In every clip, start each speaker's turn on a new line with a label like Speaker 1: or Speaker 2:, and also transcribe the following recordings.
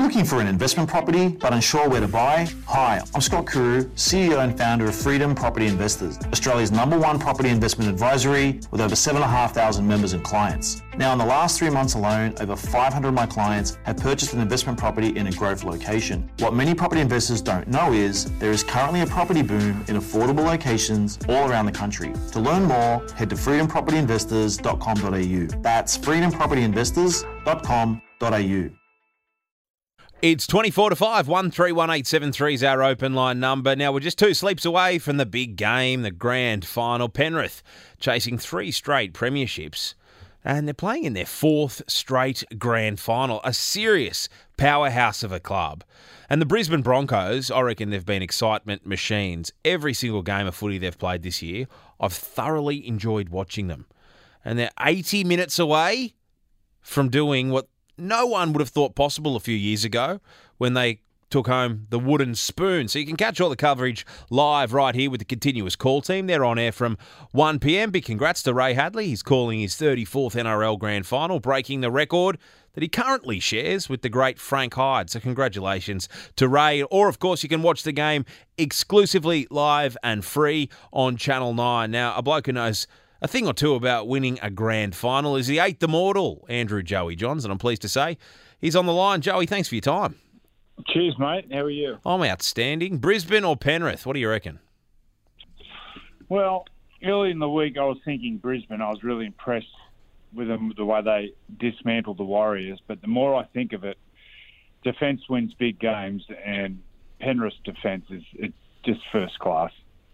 Speaker 1: looking for an investment property but unsure where to buy? Hi, I'm Scott Kuru, CEO and founder of Freedom Property Investors, Australia's #1 property investment advisory with over 7,500 members and clients. Now, in the last 3 months alone, over 500 of my clients have purchased an investment property in a growth location. What many property investors don't know is there is currently a property boom in affordable locations all around the country. To learn more, head to freedompropertyinvestors.com.au. That's freedompropertyinvestors.com.au.
Speaker 2: It's 24 to 5, 131873 is our open line number. Now, we're just 2 sleeps away from the big game, the grand final. Penrith chasing 3 straight premierships, and they're playing in their 4th straight grand final, a serious powerhouse of a club. And the Brisbane Broncos, I reckon they've been excitement machines. Every single game of footy they've played this year, I've thoroughly enjoyed watching them. And they're 80 minutes away from doing what no one would have thought possible a few years ago when they took home the wooden spoon. So you can catch all the coverage live right here with the Continuous Call team. They're on air from 1 p.m. Big congrats to Ray Hadley. He's calling his 34th NRL Grand Final, breaking the record that he currently shares with the great Frank Hyde. So congratulations to Ray. Or, of course, you can watch the game exclusively live and free on Channel 9. Now, a bloke who knows a thing or two about winning a grand final is the 8th immortal, Andrew Joey Johns, and I'm pleased to say he's on the line. Joey, thanks for your time.
Speaker 3: Cheers, mate. How are you?
Speaker 2: I'm outstanding. Brisbane or Penrith? What do you reckon?
Speaker 3: Well, early in the week I was thinking Brisbane. I was really impressed with them, the way they dismantled the Warriors. But the more I think of it, defence wins big games, and Penrith's defence is just first class.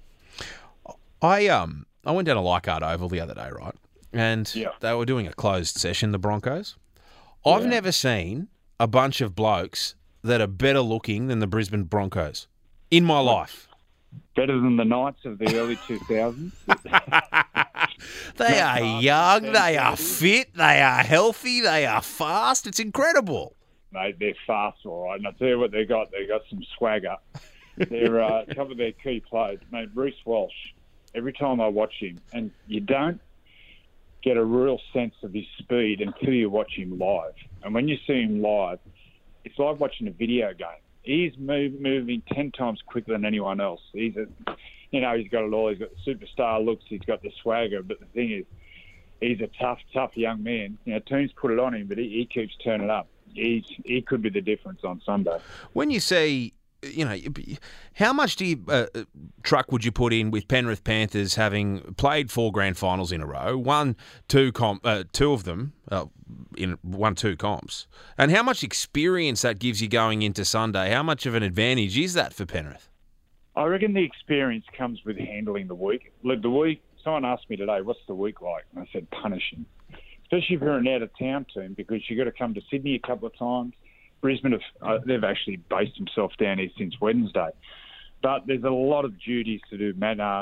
Speaker 2: I went down to Leichhardt Oval the other day, right? And they were doing a closed session, the Broncos. I've never seen a bunch of blokes that are better looking than the Brisbane Broncos in my life.
Speaker 3: Better than the Knights of the early 2000s?
Speaker 2: They are young, they are fit, they are healthy, they are fast. It's incredible.
Speaker 3: Mate, they're fast, all right. And I'll tell you what they got. They got some swagger. They're a couple of their key players. Mate, Reece Walsh. Every time I watch him, and you don't get a real sense of his speed until you watch him live. And when you see him live, it's like watching a video game. He's moving 10 times quicker than anyone else. He's got it all. He's got the superstar looks. He's got the swagger. But the thing is, he's a tough young man. You know, teams put it on him, but he keeps turning up. He could be the difference on Sunday.
Speaker 2: When you say, how much truck would you put in with Penrith Panthers having played 4 grand finals in a row, won 2 of them, won 2 comps, and how much experience that gives you going into Sunday? How much of an advantage is that for Penrith?
Speaker 3: I reckon the experience comes with handling the week. Look, someone asked me today, what's the week like? And I said, punishing. Especially if you're an out-of-town team, because you've got to come to Sydney a couple of times. Brisbane, they've actually based themselves down here since Wednesday. But there's a lot of duties to do,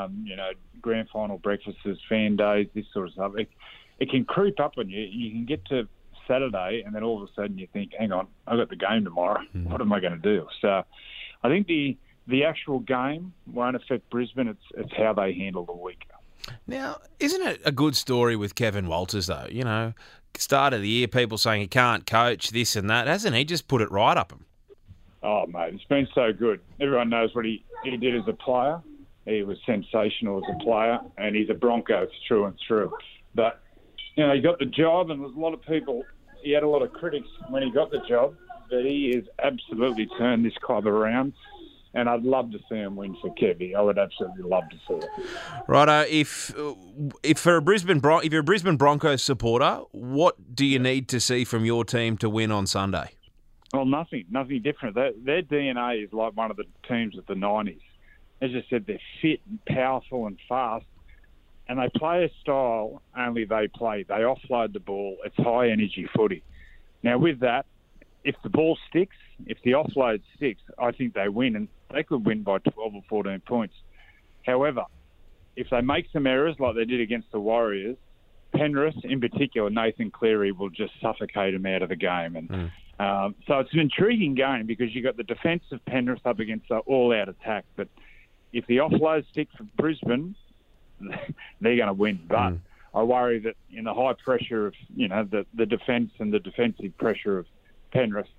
Speaker 3: grand final breakfasts, fan days, this sort of stuff. It can creep up on you. You can get to Saturday and then all of a sudden you think, hang on, I've got the game tomorrow. What am I going to do? So I think the actual game won't affect Brisbane. It's how they handle the week.
Speaker 2: Now, isn't it a good story with Kevin Walters, though? Start of the year, people saying he can't coach, this and that. Hasn't he just put it right up him?
Speaker 3: Oh, mate, it's been so good. Everyone knows what he did as a player. He was sensational as a player, and he's a Bronco through and through. But, he got the job, and there's a lot of people, he had a lot of critics when he got the job, but he has absolutely turned this club around. And I'd love to see him win for Kevy. I would absolutely love to see it.
Speaker 2: Righto, if you're a Brisbane Broncos supporter, what do you need to see from your team to win on Sunday?
Speaker 3: Well, nothing different. Their DNA is like one of the teams of the 90s. As I said, they're fit and powerful and fast, and they play a style only they play. They offload the ball. It's high-energy footy. Now, with that, if the ball sticks, if the offload sticks, I think they win, and they could win by 12 or 14 points. However, if they make some errors like they did against the Warriors, Penrith, in particular, Nathan Cleary will just suffocate them out of the game. And so it's an intriguing game because you've got the defence of Penrith up against the all-out attack. But if the offload stick for Brisbane, they're going to win. But I worry that in the high pressure of, the defence and the defensive pressure of Penrith,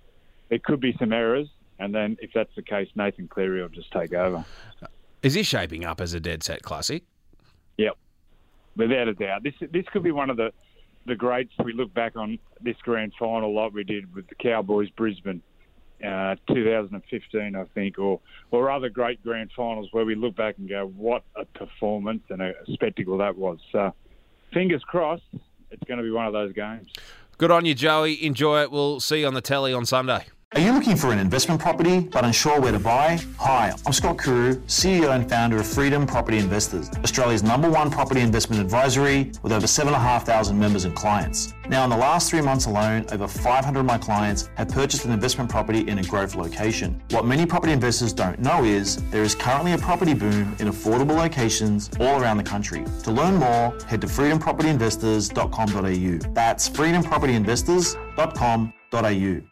Speaker 3: there could be some errors, and then if that's the case, Nathan Cleary will just take over.
Speaker 2: Is he shaping up as a dead set classic?
Speaker 3: Yep, without a doubt. This could be one of the greats. We look back on this grand final like we did with the Cowboys Brisbane 2015, I think, or other great grand finals where we look back and go, what a performance and a spectacle that was. So fingers crossed, it's going to be one of those games.
Speaker 2: Good on you, Joey. Enjoy it. We'll see you on the telly on Sunday.
Speaker 1: Are you looking for an investment property but unsure where to buy? Hi, I'm Scott Kuru, CEO and founder of Freedom Property Investors, Australia's #1 property investment advisory with over 7,500 members and clients. Now, in the last 3 months alone, over 500 of my clients have purchased an investment property in a growth location. What many property investors don't know is there is currently a property boom in affordable locations all around the country. To learn more, head to freedompropertyinvestors.com.au. That's freedompropertyinvestors.com.au.